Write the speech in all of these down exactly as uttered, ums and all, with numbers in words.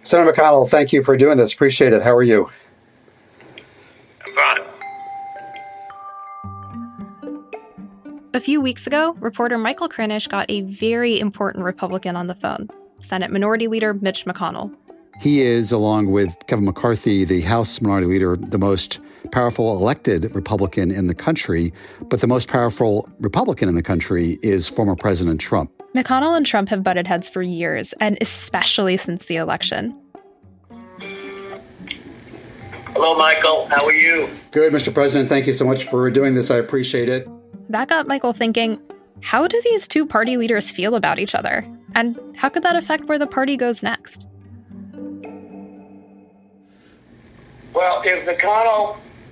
Senator McConnell, thank you for doing this. Appreciate it. How are you? I'm fine. A few weeks ago, reporter Michael Krinish got a very important Republican on the phone, Senate Minority Leader Mitch McConnell. He is, along with Kevin McCarthy, the House Minority Leader, the most powerful elected Republican in the country. But the most powerful Republican in the country is former President Trump. McConnell and Trump have butted heads for years, and especially since the election. Hello, Michael. How are you? Good, Mister President. Thank you so much for doing this. I appreciate it. That got Michael thinking, how do these two party leaders feel about each other? And how could that affect where the party goes next? Well, if McConnell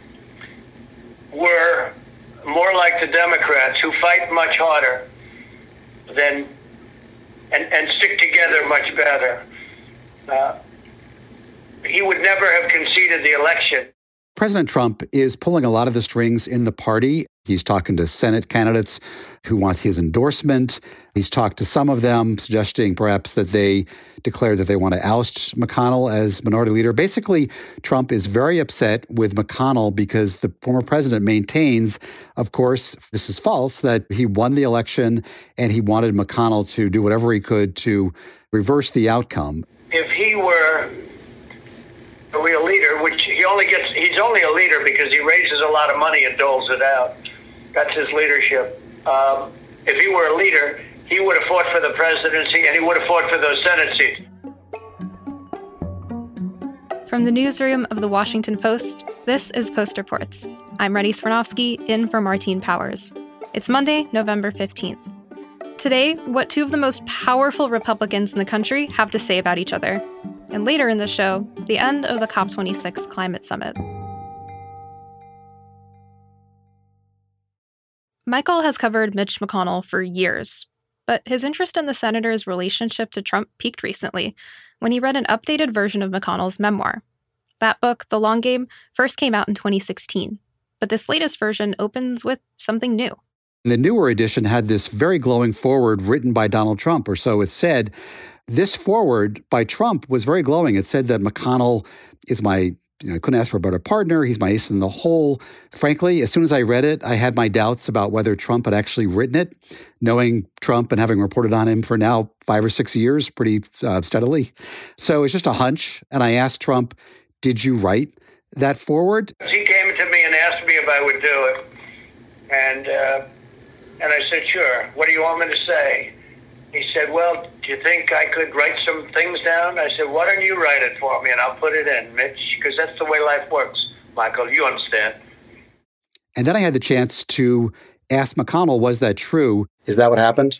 were more like the Democrats, who fight much harder than and, and stick together much better, uh, he would never have conceded the election. President Trump is pulling a lot of the strings in the party. He's talking to Senate candidates who want his endorsement. He's talked to some of them, suggesting perhaps that they declare that they want to oust McConnell as minority leader. Basically, Trump is very upset with McConnell because the former president maintains, of course, this is false, that he won the election and he wanted McConnell to do whatever he could to reverse the outcome. If he were a real leader, which he only gets, he's only a leader because he raises a lot of money and doles it out. That's his leadership. Um, if he were a leader, he would have fought for the presidency and he would have fought for those Senate seats. From the newsroom of The Washington Post, this is Post Reports. I'm Rennie Smirnovsky, in for Martine Powers. It's Monday, November fifteenth. Today, what two of the most powerful Republicans in the country have to say about each other. And later in the show, the end of the COP twenty-six climate summit. Michael has covered Mitch McConnell for years, but his interest in the senator's relationship to Trump peaked recently when he read an updated version of McConnell's memoir. That book, The Long Game, first came out in twenty sixteen, but this latest version opens with something new. The newer edition had this very glowing foreword written by Donald Trump, or so it said. This foreword by Trump was very glowing. It said that McConnell is my, you know, I couldn't ask for a better partner. He's my ace in the hole. Frankly, as soon as I read it, I had my doubts about whether Trump had actually written it, knowing Trump and having reported on him for now five or six years pretty uh, steadily. So it's just a hunch. And I asked Trump, did you write that foreword? He came to me and asked me if I would do it. And, uh, and I said, sure. What do you want me to say? He said, well, do you think I could write some things down? I said, why don't you write it for me and I'll put it in, Mitch, because that's the way life works, Michael. You understand. And then I had the chance to ask McConnell, was that true? Is that what happened?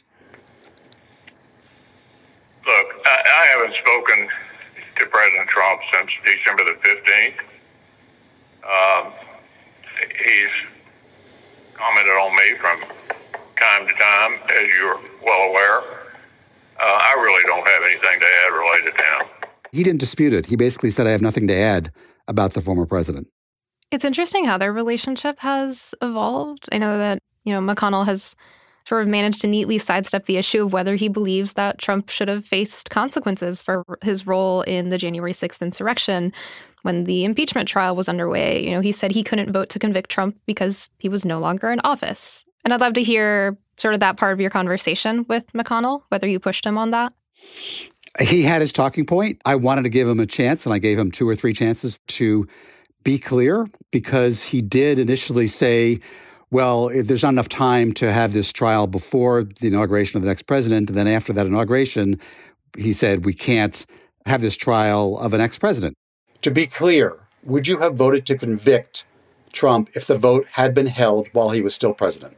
Look, I, I haven't spoken to President Trump since December the fifteenth. Um, he's commented on me from time to time, as you're well aware. Uh, I really don't have anything to add related to him. He didn't dispute it. He basically said, I have nothing to add about the former president. It's interesting how their relationship has evolved. I know that, you know, McConnell has sort of managed to neatly sidestep the issue of whether he believes that Trump should have faced consequences for his role in the January sixth insurrection when the impeachment trial was underway. You know, he said he couldn't vote to convict Trump because he was no longer in office. And I'd love to hear sort of that part of your conversation with McConnell, whether you pushed him on that. He had his talking point. I wanted to give him a chance, and I gave him two or three chances to be clear, because he did initially say, well, if there's not enough time to have this trial before the inauguration of the next president, and then after that inauguration, he said, we can't have this trial of an ex-president. To be clear, would you have voted to convict Trump if the vote had been held while he was still president?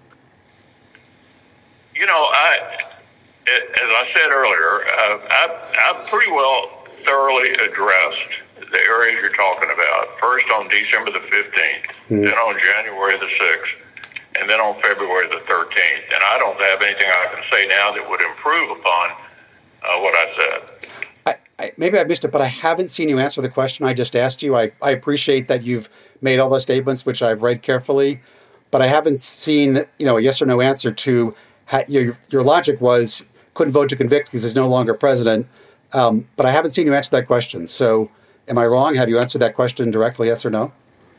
You know, I, as I said earlier, uh, I, I've pretty well thoroughly addressed the areas you're talking about. First on December the fifteenth, mm. then on January the sixth, and then on February the thirteenth. And I don't have anything I can say now that would improve upon uh, what I said. I, I, maybe I missed it, but I haven't seen you answer the question I just asked you. I, I appreciate that you've made all those statements, which I've read carefully, but I haven't seen, you know, a yes or no answer to how, your your logic was couldn't vote to convict because he's no longer president. Um, but I haven't seen you answer that question. So am I wrong? Have you answered that question directly, yes or no?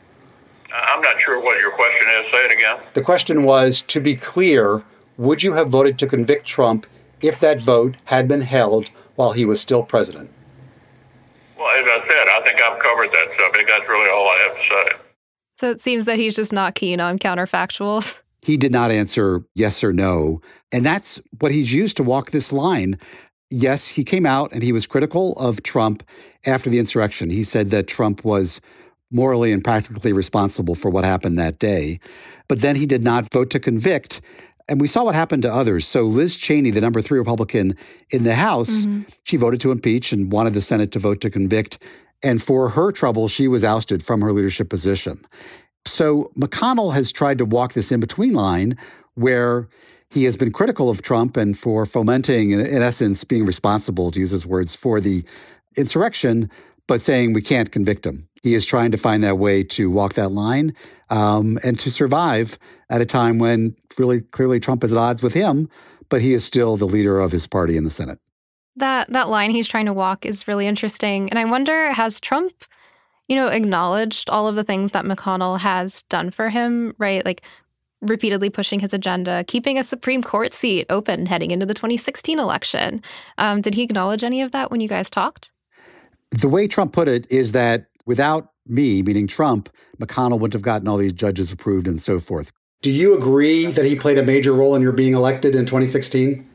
I'm not sure what your question is. Say it again. The question was, to be clear, would you have voted to convict Trump if that vote had been held while he was still president? Well, as I said, I think I've covered that subject. That's really all I have to say. So it seems that he's just not keen on counterfactuals. He did not answer yes or no. And that's what he's used to walk this line. Yes, he came out and he was critical of Trump after the insurrection. He said that Trump was morally and practically responsible for what happened that day. But then he did not vote to convict. And we saw what happened to others. So Liz Cheney, the number three Republican in the House, mm-hmm. she voted to impeach and wanted the Senate to vote to convict. And for her trouble, she was ousted from her leadership position. So McConnell has tried to walk this in-between line where he has been critical of Trump and for fomenting, in, in essence, being responsible, to use his words, for the insurrection, but saying we can't convict him. He is trying to find that way to walk that line um, and to survive at a time when really clearly Trump is at odds with him, but he is still the leader of his party in the Senate. That that line he's trying to walk is really interesting. And I wonder, has Trump, you know, acknowledged all of the things that McConnell has done for him, right? Like repeatedly pushing his agenda, keeping a Supreme Court seat open heading into the twenty sixteen election. Um, did he acknowledge any of that when you guys talked? The way Trump put it is that without me, meaning Trump, McConnell wouldn't have gotten all these judges approved and so forth. Do you agree that he played a major role in your being elected in twenty sixteen?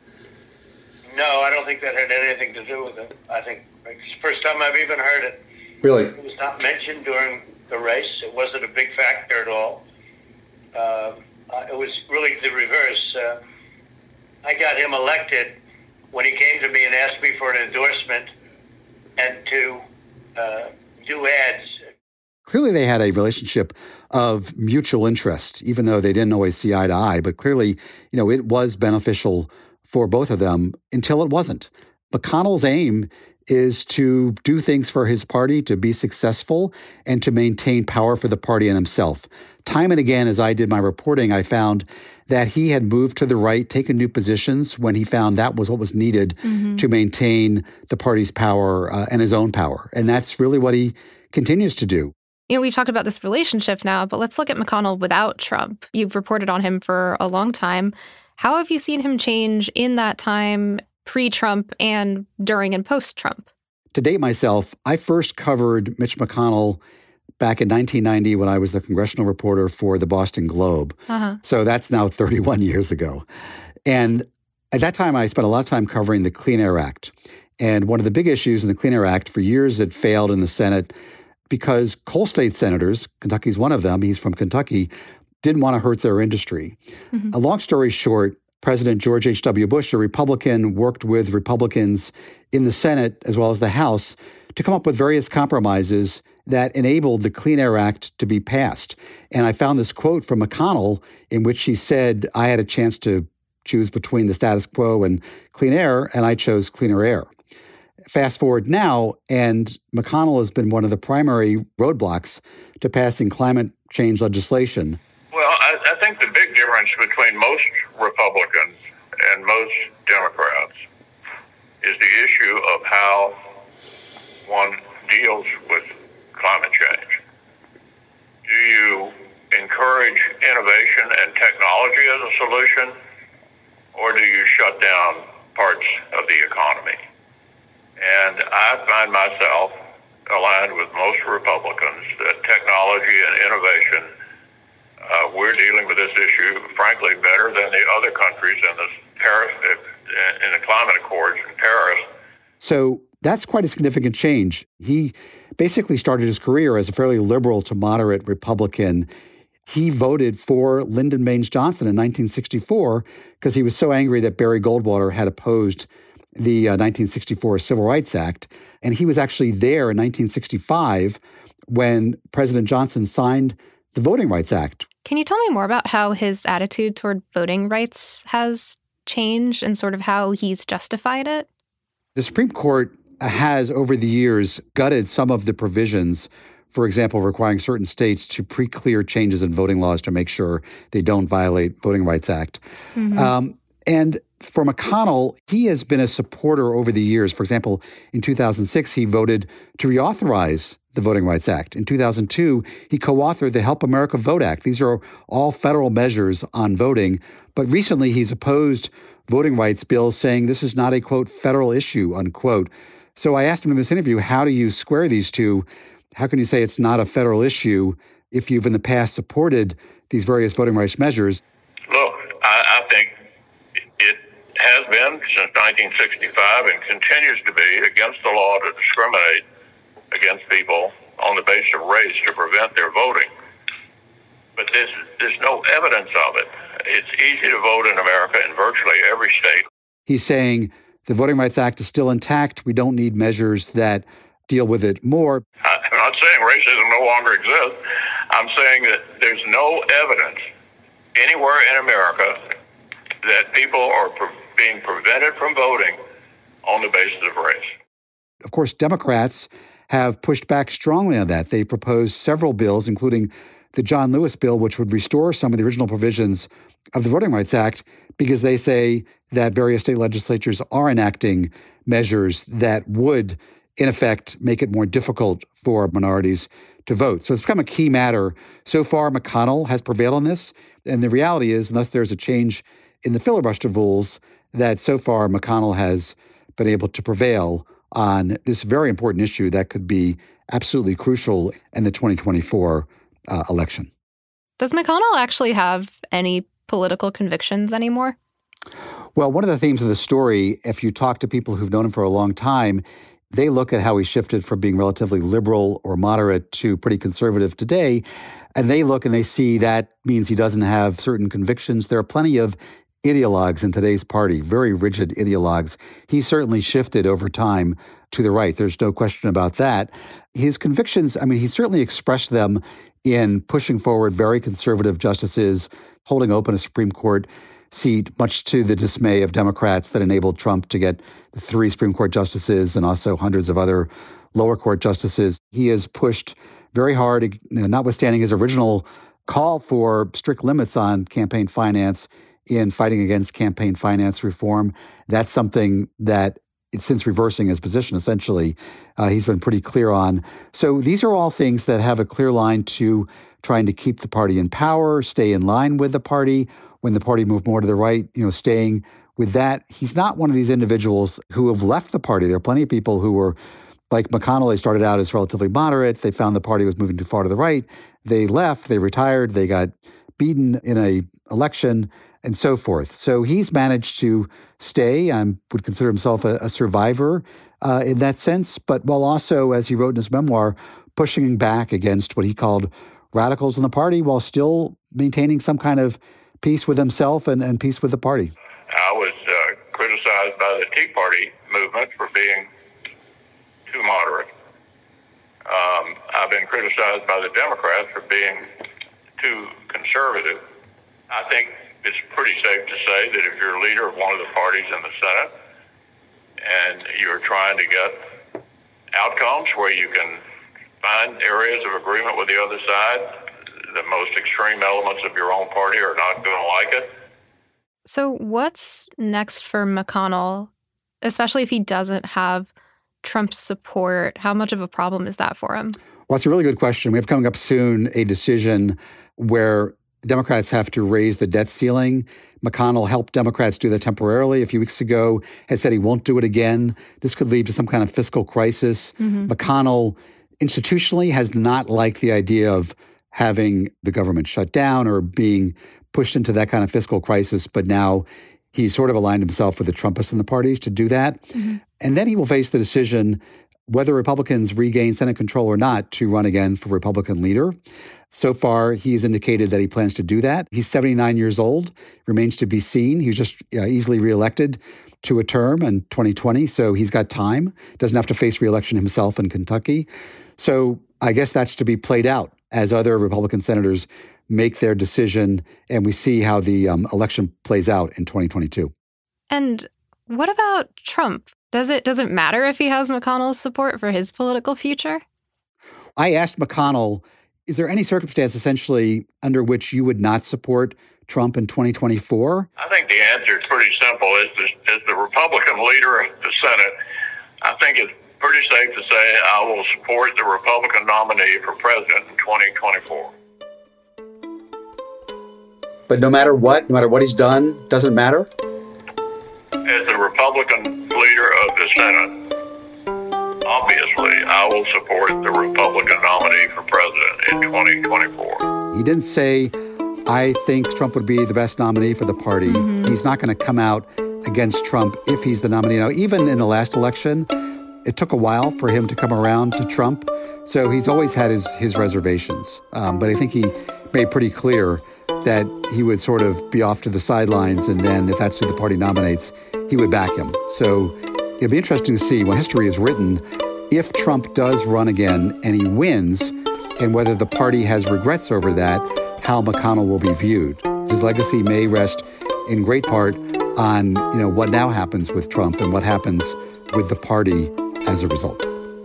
No, I don't think that had anything to do with it. I think it's the first time I've even heard it. Really? It was not mentioned during the race. It wasn't a big factor at all. Uh, uh, it was really the reverse. Uh, I got him elected when he came to me and asked me for an endorsement and to uh, do ads. Clearly, they had a relationship of mutual interest, even though they didn't always see eye to eye. But clearly, you know, it was beneficial for both of them until it wasn't. McConnell's aim is to do things for his party, to be successful, and to maintain power for the party and himself. Time and again, as I did my reporting, I found that he had moved to the right, taken new positions when he found that was what was needed mm-hmm. to maintain the party's power uh, and his own power. And that's really what he continues to do. You know, we've talked about this relationship now, but let's look at McConnell without Trump. You've reported on him for a long time. How have you seen him change in that time, pre-Trump and during and post-Trump? To date myself, I first covered Mitch McConnell back in nineteen ninety when I was the congressional reporter for the Boston Globe. Uh-huh. So that's now thirty-one years ago. And at that time, I spent a lot of time covering the Clean Air Act. And one of the big issues in the Clean Air Act for years it failed in the Senate because coal state senators, Kentucky's one of them, he's from Kentucky, didn't want to hurt their industry. Mm-hmm. A long story short, President George H W. Bush, a Republican, worked with Republicans in the Senate as well as the House to come up with various compromises that enabled the Clean Air Act to be passed. And I found this quote from McConnell in which he said, I had a chance to choose between the status quo and clean air, and I chose cleaner air. Fast forward now, and McConnell has been one of the primary roadblocks to passing climate change legislation. Well, I, I think the big difference between most Republicans and most Democrats is the issue of how one deals with climate change. Do you encourage innovation and technology as a solution, or do you shut down parts of the economy? And I find myself aligned with most Republicans that technology and innovation, uh, we're dealing with this issue, frankly, better than the other countries in the Paris, in the climate accords in Paris. So that's quite a significant change. He basically started his career as a fairly liberal to moderate Republican. He voted for Lyndon Baines Johnson in nineteen sixty-four because he was so angry that Barry Goldwater had opposed the uh, nineteen sixty-four Civil Rights Act. And he was actually there in nineteen sixty-five when President Johnson signed the Voting Rights Act. Can you tell me more about how his attitude toward voting rights has changed and sort of how he's justified it? The Supreme Court has, over the years, gutted some of the provisions, for example, requiring certain states to pre-clear changes in voting laws to make sure they don't violate Voting Rights Act. Mm-hmm. Um, and For McConnell, he has been a supporter over the years. For example, in two thousand six, he voted to reauthorize the Voting Rights Act. In two thousand two, he co-authored the Help America Vote Act. These are all federal measures on voting. But recently, he's opposed voting rights bills, saying this is not a, quote, federal issue, unquote. So I asked him in this interview, how do you square these two? How can you say it's not a federal issue if you've in the past supported these various voting rights measures? Look, I, I think it has been since nineteen sixty-five and continues to be against the law to discriminate against people on the basis of race to prevent their voting. But there's, there's no evidence of it. It's easy to vote in America in virtually every state. He's saying the Voting Rights Act is still intact. We don't need measures that deal with it more. I'm not saying racism no longer exists. I'm saying that there's no evidence anywhere in America that people are pre- being prevented from voting on the basis of race. Of course, Democrats have pushed back strongly on that. They proposed several bills, including the John Lewis bill, which would restore some of the original provisions of the Voting Rights Act, because they say that various state legislatures are enacting measures that would, in effect, make it more difficult for minorities to vote. So it's become a key matter. So far, McConnell has prevailed on this. And the reality is, unless there's a change in the filibuster rules, that so far McConnell has been able to prevail on this very important issue that could be absolutely crucial in the twenty twenty-four uh, election. Does McConnell actually have any political convictions anymore? Well, one of the themes of the story, if you talk to people who've known him for a long time, they look at how he shifted from being relatively liberal or moderate to pretty conservative today, and they look and they see that means he doesn't have certain convictions. There are plenty of ideologues in today's party, very rigid ideologues. He certainly shifted over time to the right. There's no question about that. His convictions, I mean, he certainly expressed them in pushing forward very conservative justices, holding open a Supreme Court seat, much to the dismay of Democrats, that enabled Trump to get the three Supreme Court justices and also hundreds of other lower court justices. He has pushed very hard, you know, notwithstanding his original call for strict limits on campaign finance in fighting against campaign finance reform. That's something that, since reversing his position, essentially, uh, he's been pretty clear on. So these are all things that have a clear line to trying to keep the party in power, stay in line with the party. When the party moved more to the right, you know, staying with that. He's not one of these individuals who have left the party. There are plenty of people who were, like McConnell, they started out as relatively moderate. They found the party was moving too far to the right. They left, they retired, they got beaten in a election, and so forth. So he's managed to stay and would consider himself a, a survivor uh, in that sense, but while also, as he wrote in his memoir, pushing back against what he called radicals in the party while still maintaining some kind of peace with himself and, and peace with the party. I was uh, criticized by the Tea Party movement for being too moderate. Um, I've been criticized by the Democrats for being too conservative. I think it's pretty safe to say that if you're a leader of one of the parties in the Senate and you're trying to get outcomes where you can find areas of agreement with the other side, the most extreme elements of your own party are not going to like it. So what's next for McConnell, especially if he doesn't have Trump's support? How much of a problem is that for him? Well, it's a really good question. We have coming up soon a decision where Democrats have to raise the debt ceiling. McConnell helped Democrats do that temporarily a few weeks ago, has said he won't do it again. This could lead to some kind of fiscal crisis. Mm-hmm. McConnell institutionally has not liked the idea of having the government shut down or being pushed into that kind of fiscal crisis, but now he's sort of aligned himself with the Trumpists in the parties to do that. Mm-hmm. And then he will face the decision whether Republicans regain Senate control or not to run again for Republican leader. So far, he's indicated that he plans to do that. He's seventy-nine years old, remains to be seen. He was just uh, easily reelected to a term in twenty twenty, so he's got time. Doesn't have to face reelection himself in Kentucky. So I guess that's to be played out as other Republican senators make their decision, and we see how the um, election plays out in twenty twenty-two. And what about Trump? Does it does it matter if he has McConnell's support for his political future? I asked McConnell, is there any circumstance essentially under which you would not support Trump in twenty twenty-four? I think the answer is pretty simple. As the, as the Republican leader of the Senate, I think it's pretty safe to say I will support the Republican nominee for president in twenty twenty-four. But no matter what, no matter what he's done, doesn't matter? As the Republican leader of the Senate, obviously, I will support the Republican nominee for president in twenty twenty-four. He didn't say, I think Trump would be the best nominee for the party. Mm-hmm. He's not going to come out against Trump if he's the nominee. Now, even in the last election, it took a while for him to come around to Trump. So he's always had his, his reservations. Um, but I think he made pretty clear that he would sort of be off to the sidelines, and then if that's who the party nominates, he would back him. So it'll be interesting to see when history is written, if Trump does run again and he wins, and whether the party has regrets over that, how McConnell will be viewed. His legacy may rest in great part on, you know, what now happens with Trump and what happens with the party as a result.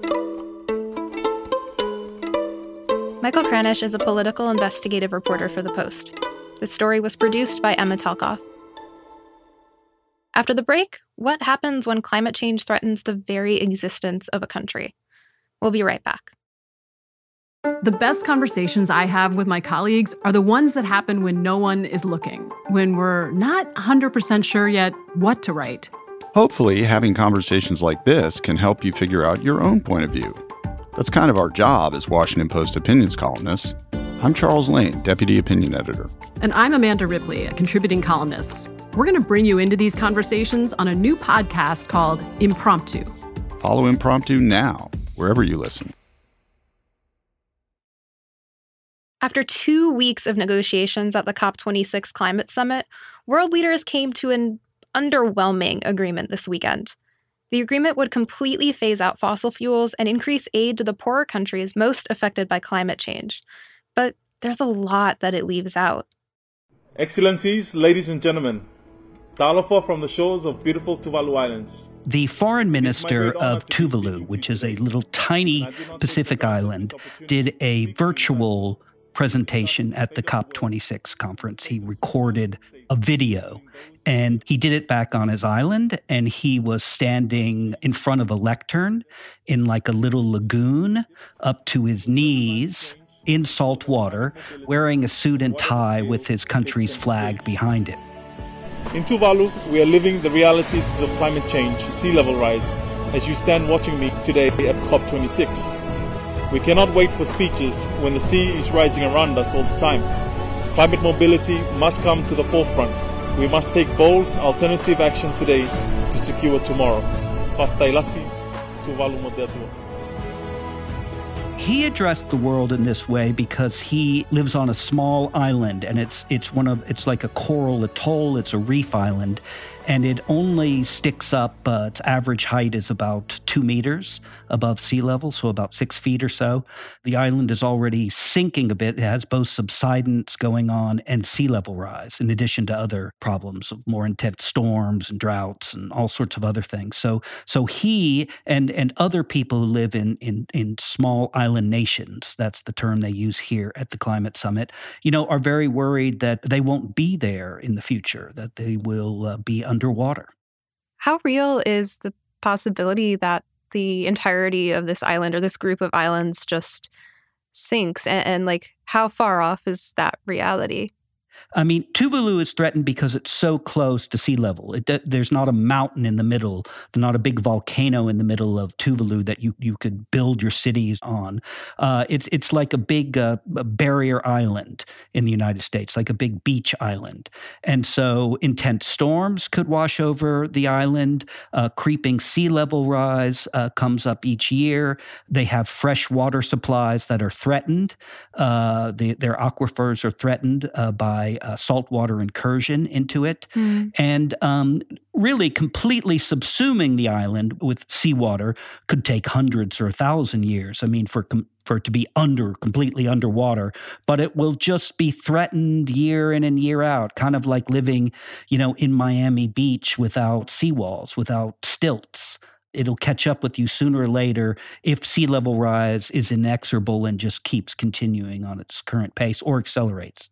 Michael Kranish is a political investigative reporter for The Post. The story was produced by Emma Talkoff. After the break, what happens when climate change threatens the very existence of a country? We'll be right back. The best conversations I have with my colleagues are the ones that happen when no one is looking, when we're not one hundred percent sure yet what to write. Hopefully, having conversations like this can help you figure out your own point of view. That's kind of our job as Washington Post opinions columnists. I'm Charles Lane, Deputy Opinion Editor. And I'm Amanda Ripley, a contributing columnist. We're going to bring you into these conversations on a new podcast called Impromptu. Follow Impromptu now, wherever you listen. After two weeks of negotiations at the COP twenty-six climate summit, world leaders came to an underwhelming agreement this weekend. The agreement would completely phase out fossil fuels and increase aid to the poorer countries most affected by climate change. But there's a lot that it leaves out. Excellencies, ladies and gentlemen, Talofa from the shores of beautiful Tuvalu Islands. The foreign minister of Tuvalu, which is a little tiny Pacific island, did a virtual presentation at the COP twenty-six conference. He recorded a video, and he did it back on his island, and he was standing in front of a lectern in like a little lagoon up to his knees in salt water, wearing a suit and tie with his country's flag behind him. In Tuvalu, we are living the realities of climate change, sea level rise, as you stand watching me today at COP twenty-six. We cannot wait for speeches when the sea is rising around us all the time. Climate mobility must come to the forefront. We must take bold, alternative action today to secure tomorrow. Faftailasi, Tuvalu Modetu. He addressed the world in this way because he lives on a small island, and it's it's one of it's like a coral atoll. It's a reef island, and it only sticks up. Uh, its average height is about two meters above sea level, so about six feet or so. The island is already sinking a bit. It has both subsidence going on and sea level rise, in addition to other problems of more intense storms and droughts and all sorts of other things. So, so he and and other people who live in in in small island nations, that's the term they use here at the climate summit, you know, are very worried that they won't be there in the future, that they will uh, be underwater. How real is the possibility that the entirety of this island or this group of islands just sinks? And, and like, how far off is that reality? I mean, Tuvalu is threatened because it's so close to sea level. It, there's not a mountain in the middle, there's not a big volcano in the middle of Tuvalu that you, you could build your cities on. Uh, it's it's like a big uh, a barrier island in the United States, like a big beach island. And so intense storms could wash over the island. Uh, creeping sea level rise uh, comes up each year. They have fresh water supplies that are threatened. Uh, the, their aquifers are threatened uh, by Uh, saltwater incursion into it, mm. and um, really completely subsuming the island with seawater could take hundreds or a thousand years. I mean, for com- for it to be under, completely underwater, but it will just be threatened year in and year out, kind of like living, you know, in Miami Beach without seawalls, without stilts. It'll catch up with you sooner or later if sea level rise is inexorable and just keeps continuing on its current pace or accelerates.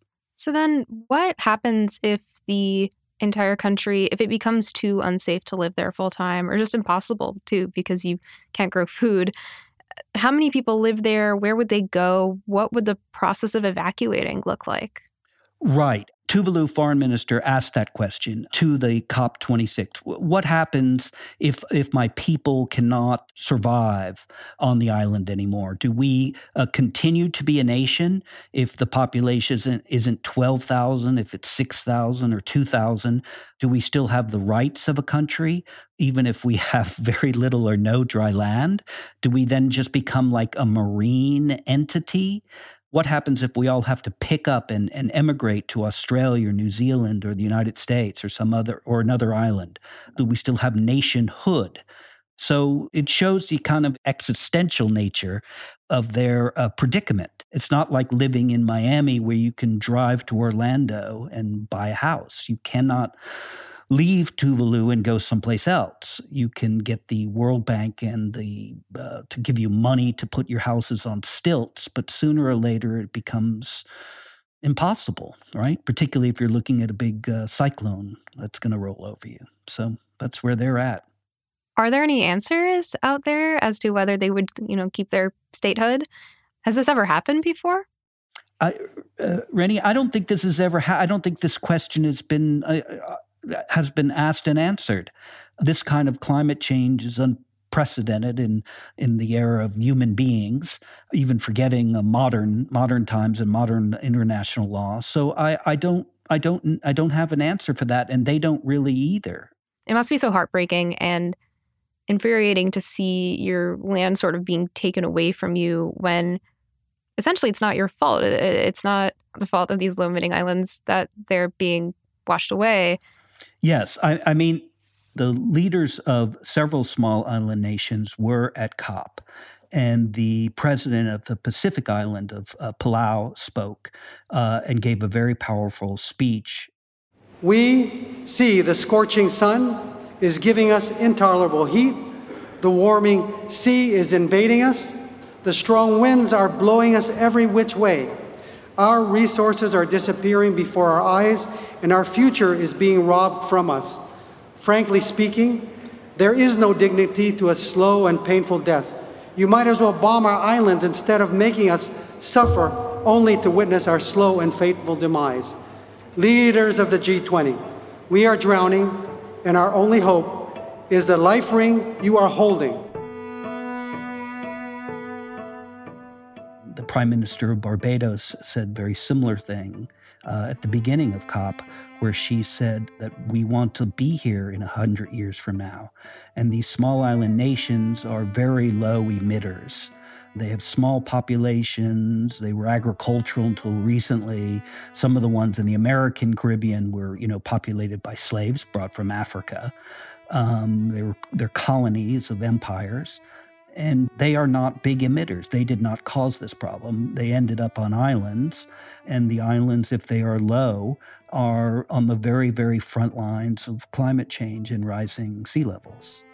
So then what happens if the entire country, if it becomes too unsafe to live there full time or just impossible to because you can't grow food? How many people live there? Where would they go? What would the process of evacuating look like? Right. Tuvalu foreign minister asked that question to the COP twenty-six. What happens if if my people cannot survive on the island anymore? Do we uh, continue to be a nation if the population isn't, isn't twelve thousand, if it's six thousand or two thousand? Do we still have the rights of a country, even if we have very little or no dry land? Do we then just become like a marine entity? What happens if we all have to pick up and, and emigrate to Australia or New Zealand or the United States or some other or another island? Do we still have nationhood? So it shows the kind of existential nature of their uh, predicament. It's not like living in Miami where you can drive to Orlando and buy a house. You cannot leave Tuvalu and go someplace else. You can get the World Bank and the uh, to give you money to put your houses on stilts, but sooner or later it becomes impossible, right? Particularly if you're looking at a big uh, cyclone that's going to roll over you. So that's where they're at. Are there any answers out there as to whether they would, you know, keep their statehood? Has this ever happened before? I, uh, Rennie, I don't think this has ever. Ha- I don't think this question has been. Uh, has been asked and answered. This kind of climate change is unprecedented in in the era of human beings, even forgetting uh, modern modern times and modern international law. So I, I don't I don't I don't have an answer for that, and they don't really either. It must be so heartbreaking and infuriating to see your land sort of being taken away from you when essentially it's not your fault. It's not the fault of these low-emitting islands that they're being washed away. Yes. I, I mean, the leaders of several small island nations were at COP, and the president of the Pacific island of uh, Palau spoke uh, and gave a very powerful speech. We see the scorching sun is giving us intolerable heat. The warming sea is invading us. The strong winds are blowing us every which way. Our resources are disappearing before our eyes, and our future is being robbed from us. Frankly speaking, there is no dignity to a slow and painful death. You might as well bomb our islands instead of making us suffer only to witness our slow and fateful demise. Leaders of the G twenty, we are drowning, and our only hope is the life ring you are holding. The Prime Minister of Barbados said a very similar thing uh, at the beginning of COP, where she said that we want to be here in one hundred years from now. And these small island nations are very low emitters. They have small populations. They were agricultural until recently. Some of the ones in the American Caribbean were, you know, populated by slaves brought from Africa. Um, they were they're colonies of empires. And they are not big emitters. They did not cause this problem. They ended up on islands, and the islands, if they are low, are on the very, very front lines of climate change and rising sea levels.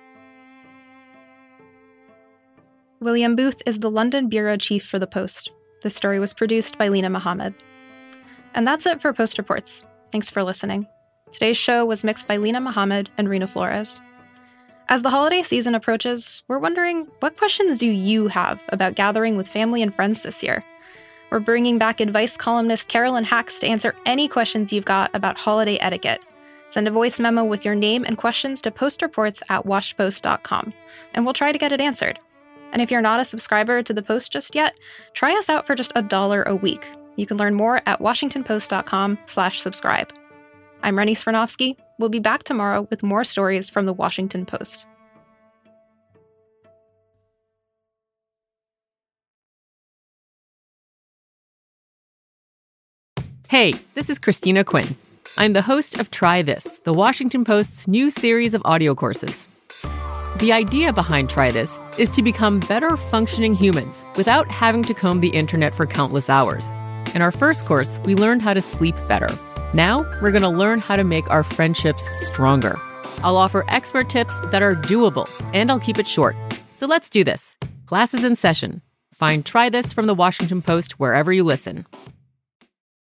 William Booth is the London bureau chief for The Post. This story was produced by Lena Mohammed. And that's it for Post Reports. Thanks for listening. Today's show was mixed by Lena Mohammed and Rena Flores. As the holiday season approaches, we're wondering, what questions do you have about gathering with family and friends this year? We're bringing back advice columnist Carolyn Hacks to answer any questions you've got about holiday etiquette. Send a voice memo with your name and questions to postreports at washpost dot com, and we'll try to get it answered. And if you're not a subscriber to The Post just yet, try us out for just a dollar a week. You can learn more at washingtonpost.com slash subscribe. I'm Rennie Svirnovsky. We'll be back tomorrow with more stories from The Washington Post. Hey, this is Christina Quinn. I'm the host of Try This, The Washington Post's new series of audio courses. The idea behind Try This is to become better functioning humans without having to comb the internet for countless hours. In our first course, we learned how to sleep better. Now, we're going to learn how to make our friendships stronger. I'll offer expert tips that are doable, and I'll keep it short. So let's do this. Class is in session. Find Try This from The Washington Post wherever you listen.